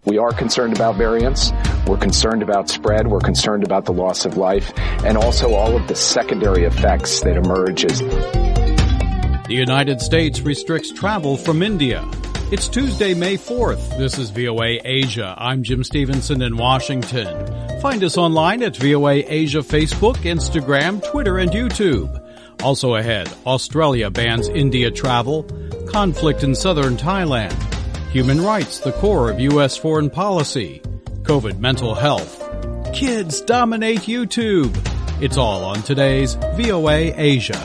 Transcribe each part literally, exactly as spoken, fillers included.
We are concerned about variants. We're concerned about spread. We're concerned about the loss of life and also all of the secondary effects that emerge as the United States restricts travel from India. It's Tuesday, May fourth. This is V O A Asia. I'm Jim Stevenson in Washington. Find us online at V O A Asia Facebook, Instagram, Twitter, and YouTube. Also ahead, Australia bans India travel, conflict in southern Thailand, human rights, the core of U S foreign policy, COVID mental health, kids dominate YouTube. It's all on today's V O A Asia.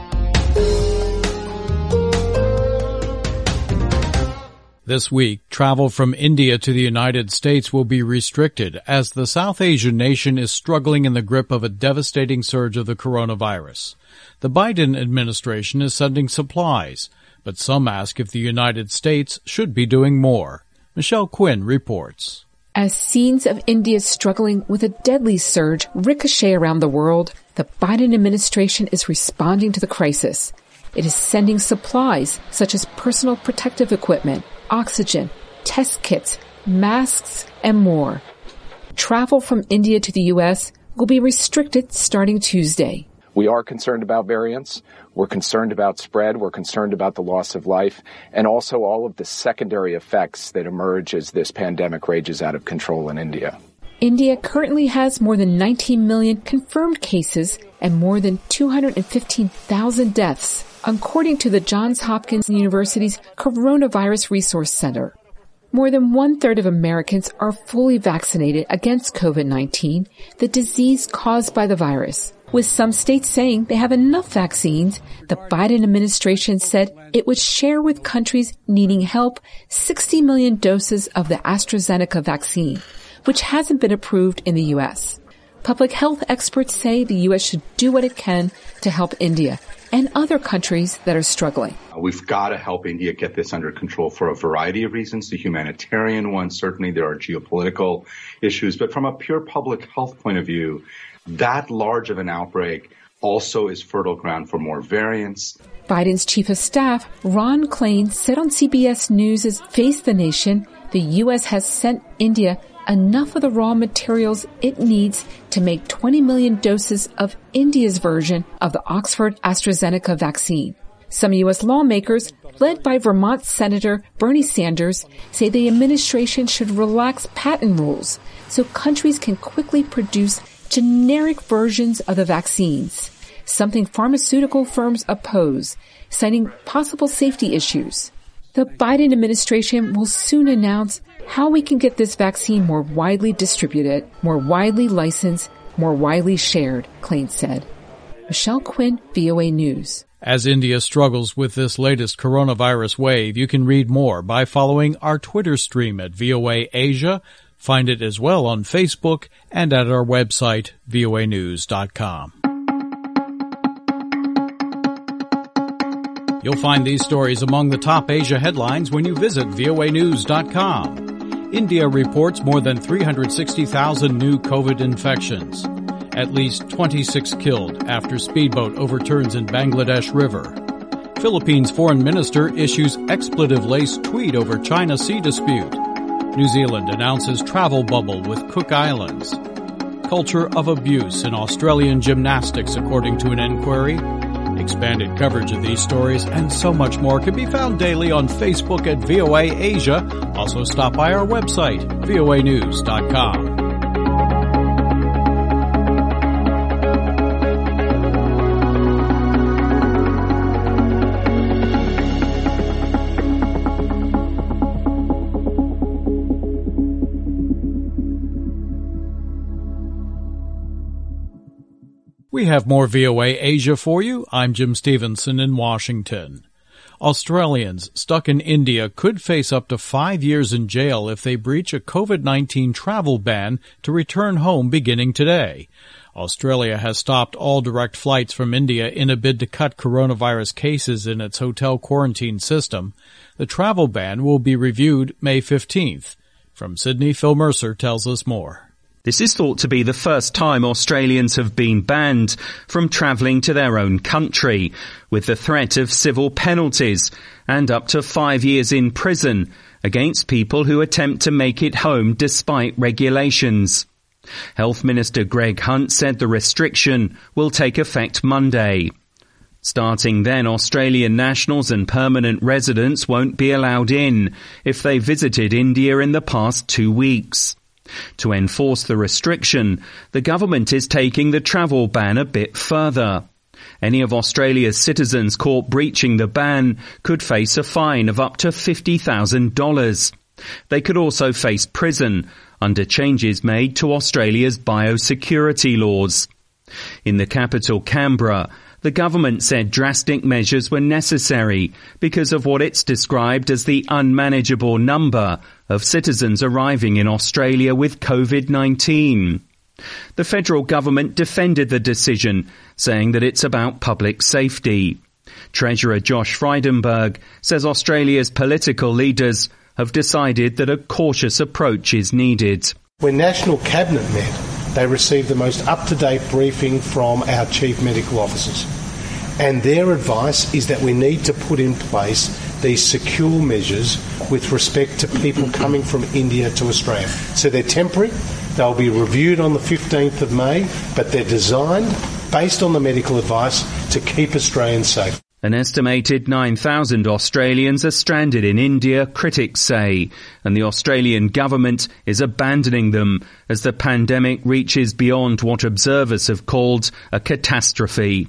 This week, travel from India to the United States will be restricted as the South Asian nation is struggling in the grip of a devastating surge of the coronavirus. The Biden administration is sending supplies, but some ask if the United States should be doing more. Michelle Quinn reports. As scenes of India struggling with a deadly surge ricochet around the world, the Biden administration is responding to the crisis. It is sending supplies such as personal protective equipment, oxygen, test kits, masks, and more. Travel from India to the U S will be restricted starting Tuesday. We are concerned about variants. We're concerned about spread. We're concerned about the loss of life and also all of the secondary effects that emerge as this pandemic rages out of control in India. India currently has more than nineteen million confirmed cases and more than two hundred fifteen thousand deaths, according to the Johns Hopkins University's Coronavirus Resource Center. More than one-third of Americans are fully vaccinated against COVID nineteen, the disease caused by the virus. With some states saying they have enough vaccines, the Biden administration said it would share with countries needing help sixty million doses of the AstraZeneca vaccine, which hasn't been approved in the U S. Public health experts say the U S should do what it can to help India and other countries that are struggling. We've got to help India get this under control for a variety of reasons. The humanitarian one, certainly there are geopolitical issues, but from a pure public health point of view, that large of an outbreak also is fertile ground for more variants. Biden's chief of staff, Ron Klain, said on C B S News' Face the Nation, the U S has sent India enough of the raw materials it needs to make twenty million doses of India's version of the Oxford AstraZeneca vaccine. Some U S lawmakers, led by Vermont Senator Bernie Sanders, say the administration should relax patent rules so countries can quickly produce generic versions of the vaccines, something pharmaceutical firms oppose, citing possible safety issues. The Biden administration will soon announce how we can get this vaccine more widely distributed, more widely licensed, more widely shared, Klain said. Michelle Quinn, V O A News. As India struggles with this latest coronavirus wave, you can read more by following our Twitter stream at V O A Asia. Find it as well on Facebook and at our website, V O A news dot com. You'll find these stories among the top Asia headlines when you visit V O A news dot com. India reports more than three hundred sixty thousand new COVID infections. At least twenty-six killed after speedboat overturns in Bangladesh River. Philippines foreign minister issues expletive-laced tweet over China sea dispute. New Zealand announces travel bubble with Cook Islands. Culture of abuse in Australian gymnastics, according to an inquiry. Expanded coverage of these stories and so much more can be found daily on Facebook at V O A Asia. Also stop by our website, V O A news dot com. We have more V O A Asia for you. I'm Jim Stevenson in Washington. Australians stuck in India could face up to five years in jail if they breach a COVID nineteen travel ban to return home beginning today. Australia has stopped all direct flights from India in a bid to cut coronavirus cases in its hotel quarantine system. The travel ban will be reviewed May fifteenth. From Sydney, Phil Mercer tells us more. This is thought to be the first time Australians have been banned from travelling to their own country, with the threat of civil penalties and up to five years in prison against people who attempt to make it home despite regulations. Health Minister Greg Hunt said the restriction will take effect Monday. Starting then, Australian nationals and permanent residents won't be allowed in if they visited India in the past two weeks. To enforce the restriction, the government is taking the travel ban a bit further. Any of Australia's citizens caught breaching the ban could face a fine of up to fifty thousand dollars. They could also face prison under changes made to Australia's biosecurity laws. In the capital, Canberra, the government said drastic measures were necessary because of what it's described as the unmanageable number of citizens arriving in Australia with COVID nineteen. The federal government defended the decision, saying that it's about public safety. Treasurer Josh Frydenberg says Australia's political leaders have decided that a cautious approach is needed. When National Cabinet met, they received the most up-to-date briefing from our chief medical officers. And their advice is that we need to put in place these secure measures with respect to people coming from India to Australia. So they're temporary, they'll be reviewed on the fifteenth of May, but they're designed, based on the medical advice, to keep Australians safe. An estimated nine thousand Australians are stranded in India, critics say, and the Australian government is abandoning them as the pandemic reaches beyond what observers have called a catastrophe.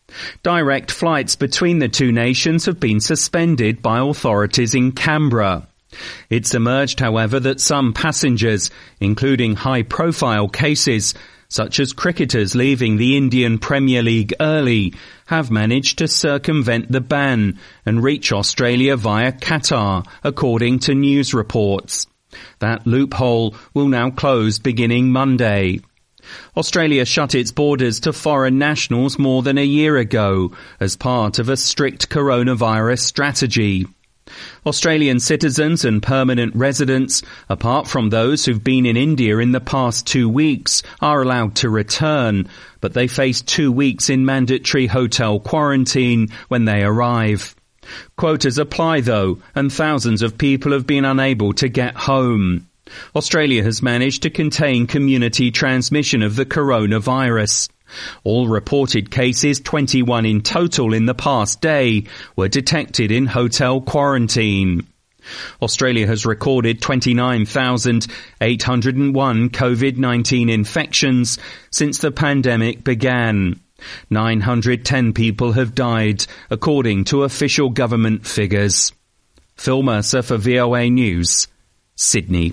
Direct flights between the two nations have been suspended by authorities in Canberra. It's emerged, however, that some passengers, including high-profile cases, such as cricketers leaving the Indian Premier League early, have managed to circumvent the ban and reach Australia via Qatar, according to news reports. That loophole will now close beginning Monday. Australia shut its borders to foreign nationals more than a year ago as part of a strict coronavirus strategy. Australian citizens and permanent residents, apart from those who've been in India in the past two weeks, are allowed to return, but they face two weeks in mandatory hotel quarantine when they arrive. Quotas apply, though, and thousands of people have been unable to get home. Australia has managed to contain community transmission of the coronavirus. All reported cases, twenty-one in total in the past day, were detected in hotel quarantine. Australia has recorded twenty-nine thousand eight hundred one COVID nineteen infections since the pandemic began. nine hundred ten people have died, according to official government figures. Phil Mercer for V O A News, Sydney.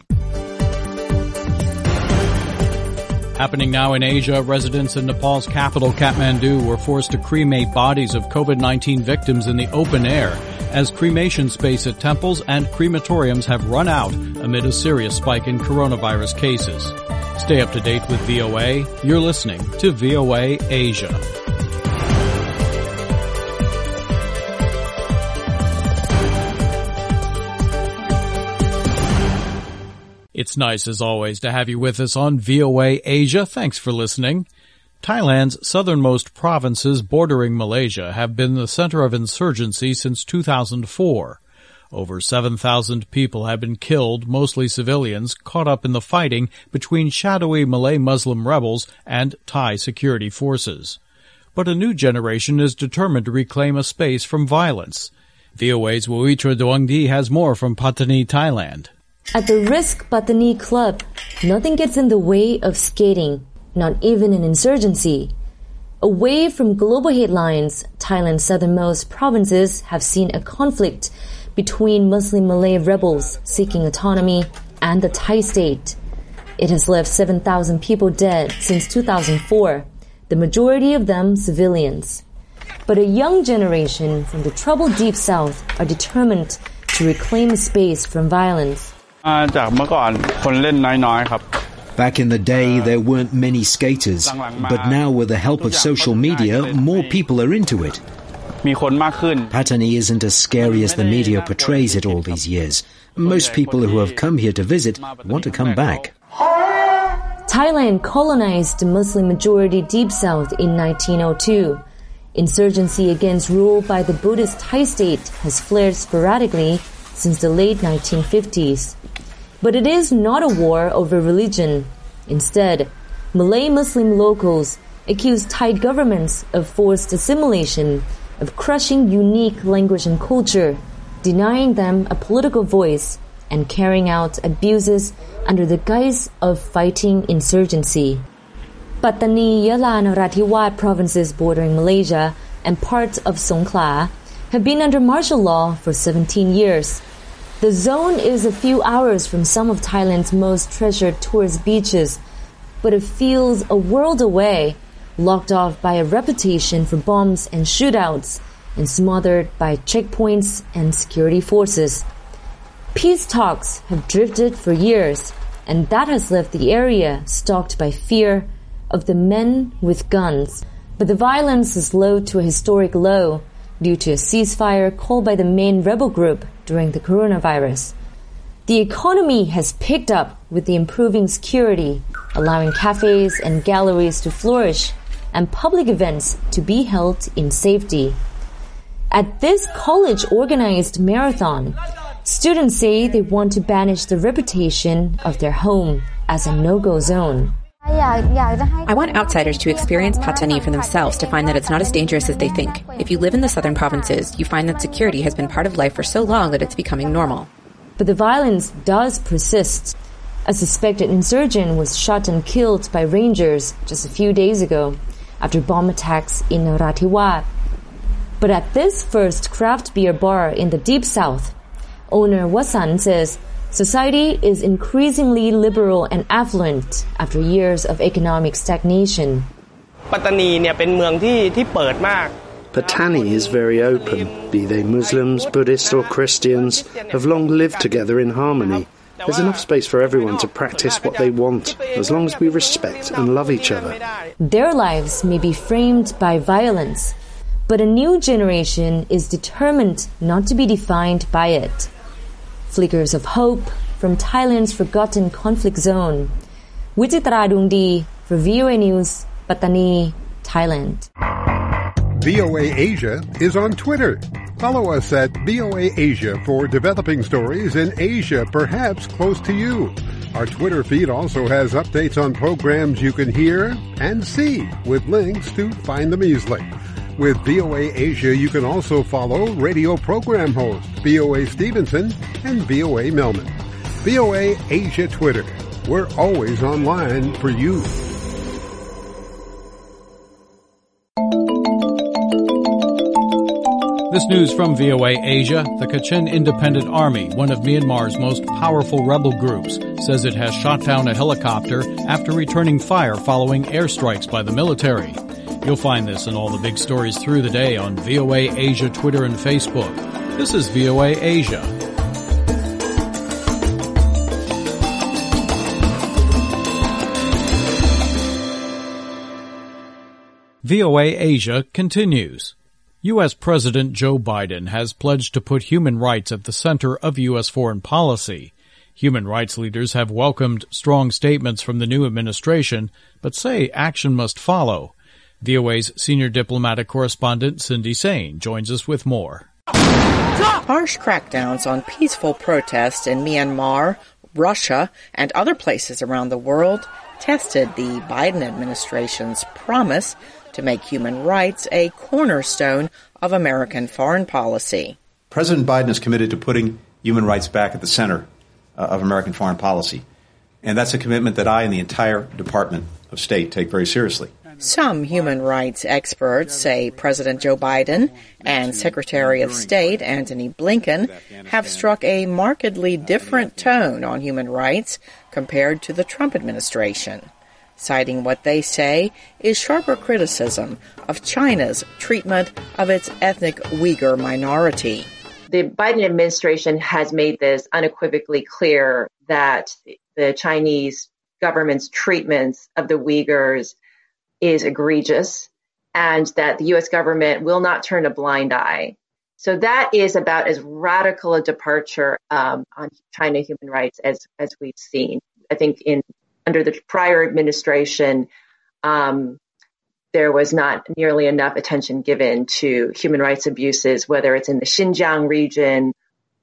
Happening now in Asia, residents in Nepal's capital, Kathmandu, were forced to cremate bodies of COVID nineteen victims in the open air as cremation space at temples and crematoriums have run out amid a serious spike in coronavirus cases. Stay up to date with V O A. You're listening to V O A Asia. It's nice, as always, to have you with us on V O A Asia. Thanks for listening. Thailand's southernmost provinces bordering Malaysia have been the center of insurgency since two thousand four. Over seven thousand people have been killed, mostly civilians, caught up in the fighting between shadowy Malay Muslim rebels and Thai security forces. But a new generation is determined to reclaim a space from violence. V O A's Wawitra Doangdi has more from Pattani, Thailand. At the Risk Pattani Club, nothing gets in the way of skating, not even an insurgency. Away from global headlines, Thailand's southernmost provinces have seen a conflict between Muslim Malay rebels seeking autonomy and the Thai state. It has left seven thousand people dead since two thousand four, the majority of them civilians. But a young generation from the troubled deep south are determined to reclaim a space from violence. Back in the day, there weren't many skaters, but now with the help of social media, more people are into it. Pattani isn't as scary as the media portrays it all these years. Most people who have come here to visit want to come back. Thailand colonized the Muslim-majority Deep South in nineteen oh two. Insurgency against rule by the Buddhist Thai state has flared sporadically since the late nineteen fifties. But it is not a war over religion. Instead, Malay Muslim locals accuse Thai governments of forced assimilation, of crushing unique language and culture, denying them a political voice, and carrying out abuses under the guise of fighting insurgency. Pattani, Yala, and Narathiwat provinces bordering Malaysia and parts of Songkhla have been under martial law for seventeen years. The zone is a few hours from some of Thailand's most treasured tourist beaches, but it feels a world away, locked off by a reputation for bombs and shootouts, and smothered by checkpoints and security forces. Peace talks have drifted for years, and that has left the area stalked by fear of the men with guns. But the violence is low to a historic low due to a ceasefire called by the main rebel group during the coronavirus. The economy has picked up with the improving security, allowing cafes and galleries to flourish and public events to be held in safety. At this college-organized marathon, students say they want to banish the reputation of their home as a no-go zone. I want outsiders to experience Pattani for themselves to find that it's not as dangerous as they think. If you live in the southern provinces, you find that security has been part of life for so long that it's becoming normal. But the violence does persist. A suspected insurgent was shot and killed by rangers just a few days ago after bomb attacks in Narathiwat. But at this first craft beer bar in the Deep South, owner Wasan says society is increasingly liberal and affluent after years of economic stagnation. Pattani is very open. Be they Muslims, Buddhists or Christians, have long lived together in harmony. There's enough space for everyone to practice what they want, as long as we respect and love each other. Their lives may be framed by violence, but a new generation is determined not to be defined by it. Flickers of hope from Thailand's forgotten conflict zone. Wichitra Dungdi for V O A News, Pattani, Thailand. V O A Asia is on Twitter. Follow us at V O A Asia for developing stories in Asia, perhaps close to you. Our Twitter feed also has updates on programs you can hear and see with links to find them easily. With V O A Asia, you can also follow radio program hosts V O A Stevenson and V O A Melman. V O A Asia Twitter. We're always online for you. This news from V O A Asia. The Kachin Independent Army, one of Myanmar's most powerful rebel groups, says it has shot down a helicopter after returning fire following airstrikes by the military. You'll find this and all the big stories through the day on V O A Asia Twitter and Facebook. This is V O A Asia. V O A Asia continues. U S. President Joe Biden has pledged to put human rights at the center of U S foreign policy. Human rights leaders have welcomed strong statements from the new administration, but say action must follow. V O A's senior diplomatic correspondent Cindy Sain joins us with more. Harsh crackdowns on peaceful protests in Myanmar, Russia, and other places around the world tested the Biden administration's promise to make human rights a cornerstone of American foreign policy. President Biden is committed to putting human rights back at the center uh, of American foreign policy. And that's a commitment that I and the entire Department of State take very seriously. Some human rights experts say President Joe Biden and Secretary of State Antony Blinken have struck a markedly different tone on human rights compared to the Trump administration, citing what they say is sharper criticism of China's treatment of its ethnic Uyghur minority. The Biden administration has made this unequivocally clear that the Chinese government's treatments of the Uyghurs is egregious and that the U S government will not turn a blind eye. So that is about as radical a departure um, on China human rights as, as we've seen. I think in under the prior administration, um, there was not nearly enough attention given to human rights abuses, whether it's in the Xinjiang region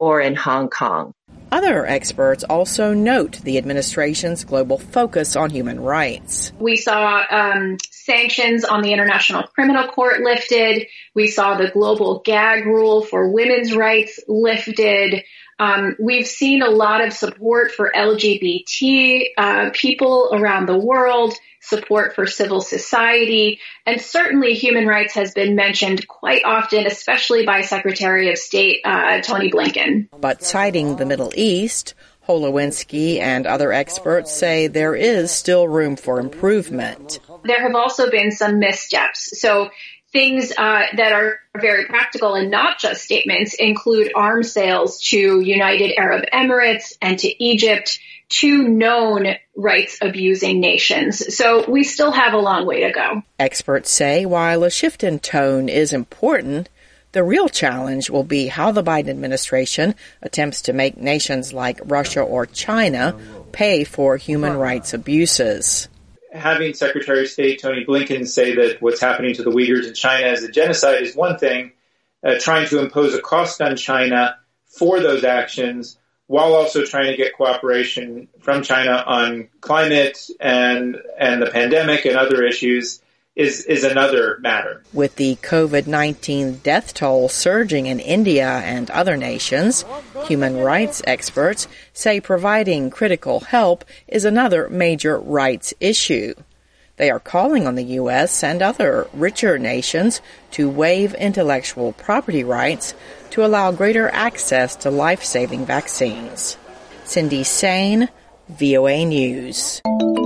or in Hong Kong. Other experts also note the administration's global focus on human rights. We saw um, sanctions on the International Criminal Court lifted. We saw the global gag rule for women's rights lifted. Um, we've seen a lot of support for L G B T uh, people around the world, support for civil society, and certainly human rights has been mentioned quite often, especially by Secretary of State uh, Tony Blinken. But citing the Middle East, Holowinski and other experts say there is still room for improvement. There have also been some missteps. So things uh, that are very practical and not just statements include arms sales to United Arab Emirates and to Egypt, two known rights-abusing nations. So we still have a long way to go. Experts say while a shift in tone is important, the real challenge will be how the Biden administration attempts to make nations like Russia or China pay for human rights abuses. Having Secretary of State Tony Blinken say that what's happening to the Uyghurs in China is a genocide is one thing. Uh, trying to impose a cost on China for those actions while also trying to get cooperation from China on climate and and the pandemic and other issues is, is another matter. With the COVID nineteen death toll surging in India and other nations, human rights experts say providing critical help is another major rights issue. They are calling on the U S and other richer nations to waive intellectual property rights to allow greater access to life-saving vaccines. Cindy Sain, V O A News.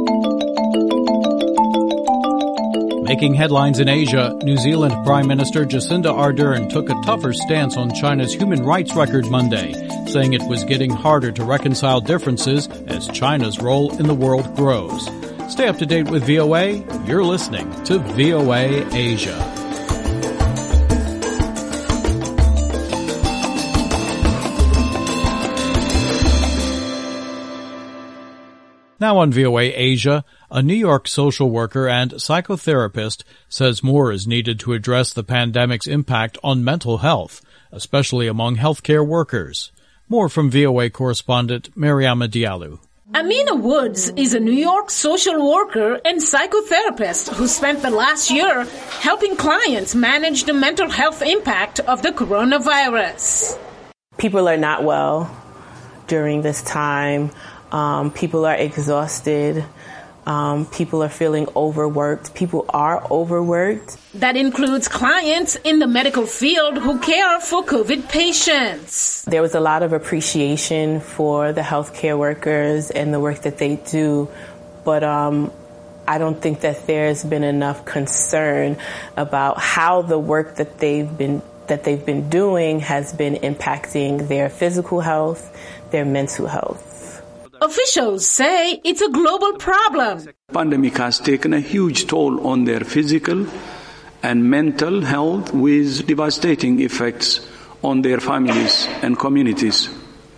Making headlines in Asia, New Zealand Prime Minister Jacinda Ardern took a tougher stance on China's human rights record Monday, saying it was getting harder to reconcile differences as China's role in the world grows. Stay up to date with V O A. You're listening to V O A Asia. Now on V O A Asia, a New York social worker and psychotherapist says more is needed to address the pandemic's impact on mental health, especially among healthcare workers. More from V O A correspondent Mariama Diallo. Amina Woods is a New York social worker and psychotherapist who spent the last year helping clients manage the mental health impact of the coronavirus. People are not well during this time. Um, people are exhausted. Um, people are feeling overworked. People are overworked. That includes clients in the medical field who care for COVID patients. There was a lot of appreciation for the healthcare workers and the work that they do, but um, I don't think that there's been enough concern about how the work that they've been that they've been doing has been impacting their physical health, their mental health. Officials say it's a global problem. The pandemic has taken a huge toll on their physical and mental health with devastating effects on their families and communities.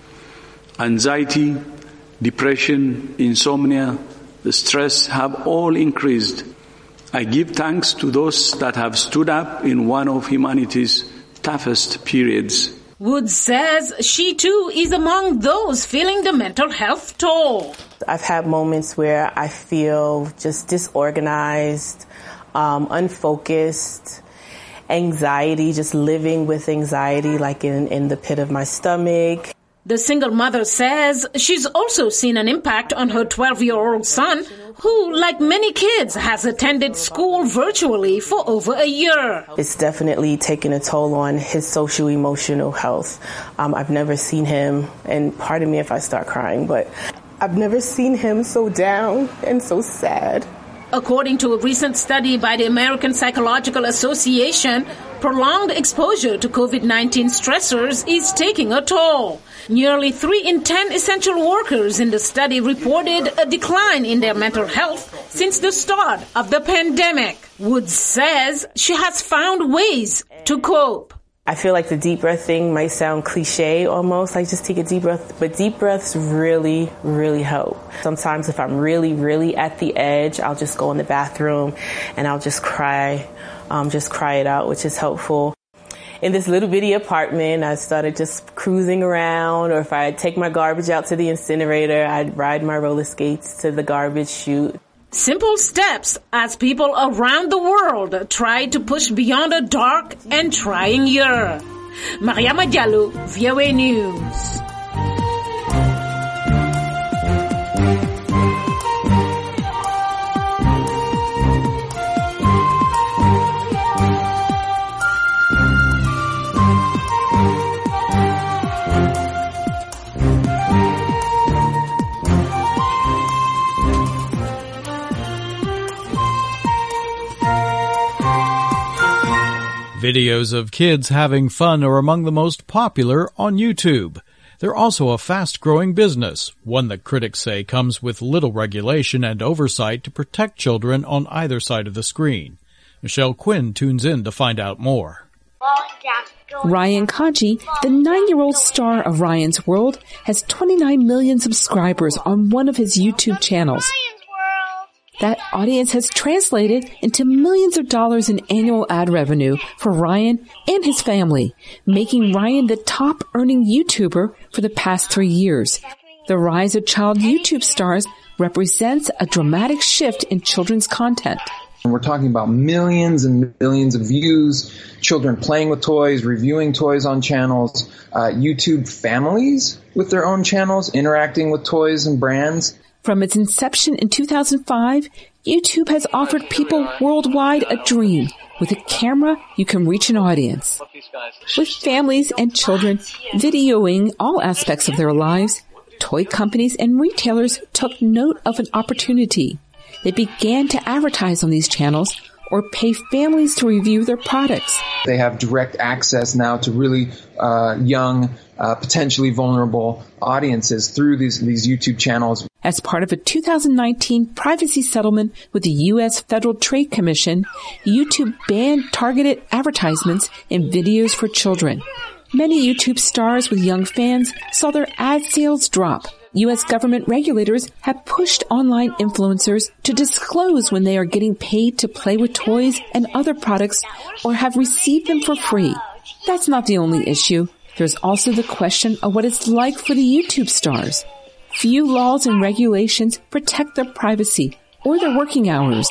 Anxiety, depression, insomnia, the stress have all increased. I give thanks to those that have stood up in one of humanity's toughest periods. Woods says she too is among those feeling the mental health toll. I've had moments where I feel just disorganized, um, unfocused, anxiety, just living with anxiety like in, in the pit of my stomach. The single mother says she's also seen an impact on her twelve-year-old son, who, like many kids, has attended school virtually for over a year. It's definitely taken a toll on his social-emotional health. Um, I've never seen him, and pardon me if I start crying, but I've never seen him so down and so sad. According to a recent study by the American Psychological Association, prolonged exposure to COVID nineteen stressors is taking a toll. Nearly three in ten essential workers in the study reported a decline in their mental health since the start of the pandemic. Woods says she has found ways to cope. I feel like the deep breath thing might sound cliche almost, like just take a deep breath, but deep breaths really, really help. Sometimes if I'm really, really at the edge, I'll just go in the bathroom and I'll just cry, um, just cry it out, which is helpful. in this little bitty apartment. I started just cruising around, or if I'd take my garbage out to the incinerator, I'd ride my roller skates to the garbage chute. Simple steps as people around the world try to push beyond a dark and trying year. Mariama Diallo, V O A News. Videos of kids having fun are among the most popular on YouTube. They're also a fast-growing business, one that critics say comes with little regulation and oversight to protect children on either side of the screen. Michelle Quinn tunes in to find out more. Ryan Kaji, the nine-year-old star of Ryan's World, has twenty-nine million subscribers on one of his YouTube channels. That audience has translated into millions of dollars in annual ad revenue for Ryan and his family, making Ryan the top-earning YouTuber for the past three years. The rise of child YouTube stars represents a dramatic shift in children's content. We're talking about millions and millions of views, children playing with toys, reviewing toys on channels, uh, YouTube families with their own channels, interacting with toys and brands. From its inception in two thousand five, YouTube has offered people worldwide a dream. With a camera, you can reach an audience. With families and children videoing all aspects of their lives, toy companies and retailers took note of an opportunity. They began to advertise on these channels or pay families to review their products. They have direct access now to really uh, young, uh, potentially vulnerable audiences through these, these YouTube channels. As part of a two thousand nineteen privacy settlement with the U S Federal Trade Commission, YouTube banned targeted advertisements in videos for children. Many YouTube stars with young fans saw their ad sales drop. U S government regulators have pushed online influencers to disclose when they are getting paid to play with toys and other products or have received them for free. That's not the only issue. There's also the question of what it's like for the YouTube stars. Few laws and regulations protect their privacy or their working hours.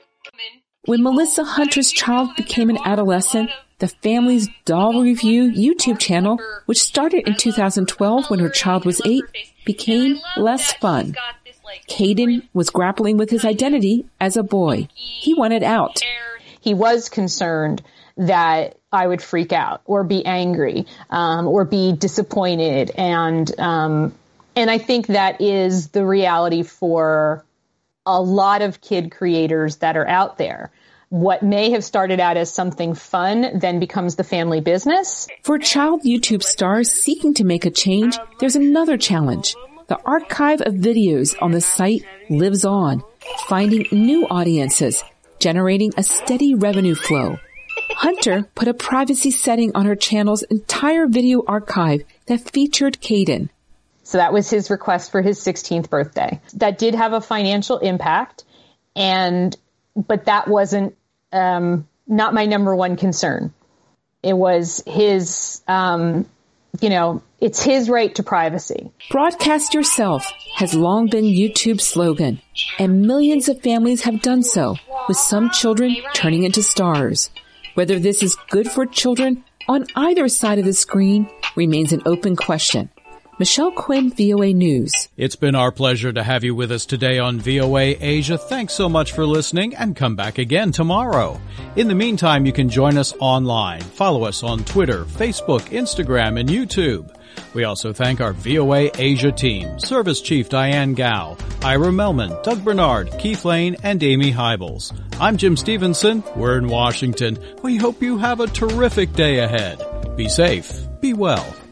When Melissa Hunter's child became an adolescent, the family's Doll Review YouTube channel, which started in two thousand twelve when her child was eight, became less fun. Caden was grappling with his identity as a boy. He wanted out. He was concerned that I would freak out or be angry um, or be disappointed. And um, and I think that is the reality for a lot of kid creators that are out there. What may have started out as something fun then becomes the family business. For child YouTube stars seeking to make a change, there's another challenge. The archive of videos on the site lives on, finding new audiences, generating a steady revenue flow. Hunter put a privacy setting on her channel's entire video archive that featured Caden. So that was his request for his sixteenth birthday. That did have a financial impact, and but that wasn't um, not my number one concern. It was his, um, you know, it's his right to privacy. Broadcast yourself has long been YouTube's slogan, and millions of families have done so, with some children turning into stars. Whether this is good for children on either side of the screen remains an open question. Michelle Quinn, V O A News. It's been our pleasure to have you with us today on V O A Asia. Thanks so much for listening, and come back again tomorrow. In the meantime, you can join us online. Follow us on Twitter, Facebook, Instagram, and YouTube. We also thank our V O A Asia team, Service Chief Diane Gao, Ira Melman, Doug Bernard, Keith Lane, and Amy Hybels. I'm Jim Stevenson. We're in Washington. We hope you have a terrific day ahead. Be safe. Be well.